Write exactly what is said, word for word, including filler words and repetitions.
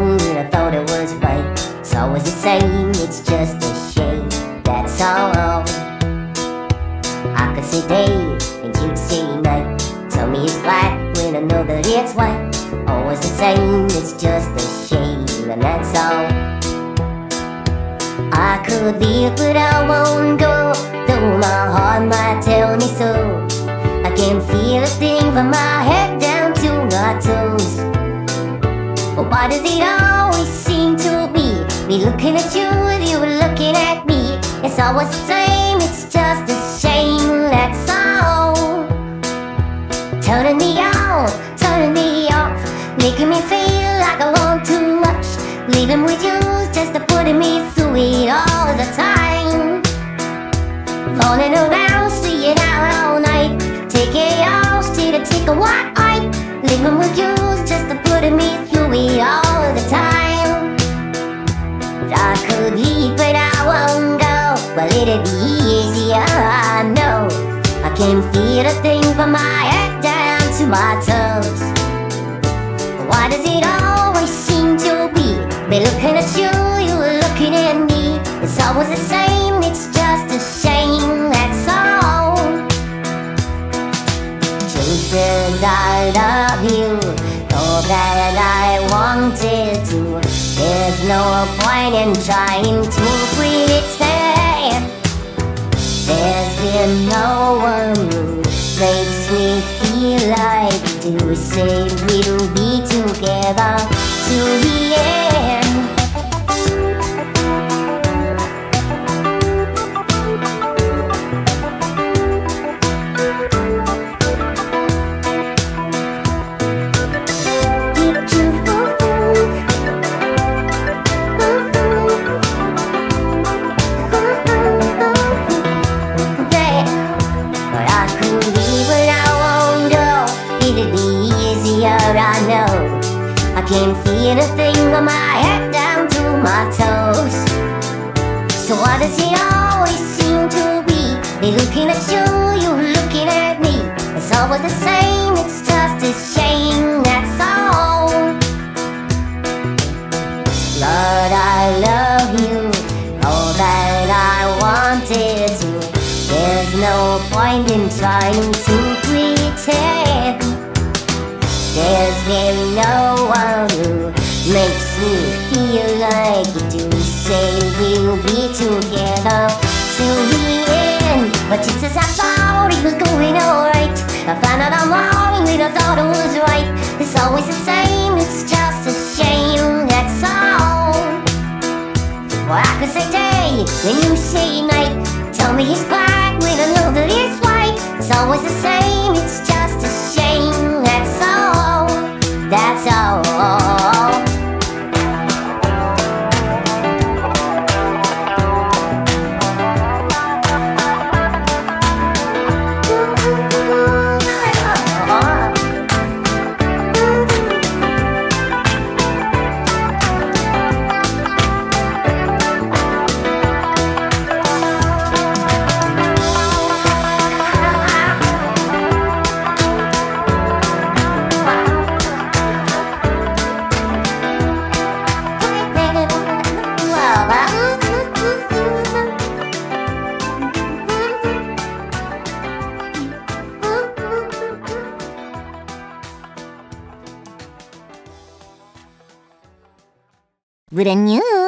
wrong and I thought it was right. It's always the same, it's just a shame, that's all. I could say day and you'd say night. Tell me it's black when I know that it's white. Always the same, it's just a shame, and that's all. I could leave but I won't go, though my heart might tell me so. I can feel a thing from my head down to my toes. But why does it always seem to be me looking at you and you looking at me? It's always the same, it's just a shame, that's all. Turning me on, turning me off, making me feel like I want too much. Leaving with you just to putting me through it all the time. Falling around, staying out all night, taking yours till to take a white eye. Leaving with you just to putting me through it all the time. I could leave but I won't go. Well, it'd be easier, I know. I can feel a thing from my head down to my toes. Why does it always seem to be me looking at you, you looking at me? It's always the same, it's just a shame, that's all. Truth is I love you, all that I wanted to. There's no point in trying to pretend. There's been no one who makes me feel like you say we'll be together to the end. I know I can feel a thing from my head down to my toes. So why does it always seem to be me looking at you, you looking at me? It's always the same, it's just a shame, that's all. Lord, I love you, all that I wanted to. There's no point in trying to pretend. There's been no one who makes me feel like you do. Say we'll be together till the end. But just as I thought it was going alright, I found out I'm wrong when I thought it was right. It's always the same, it's just a shame, that's all. Well, I could say day, then you say night. Tell me it's black when I know that it's white. It's always the same, it's just a shame, that's all. That's all. Brand new.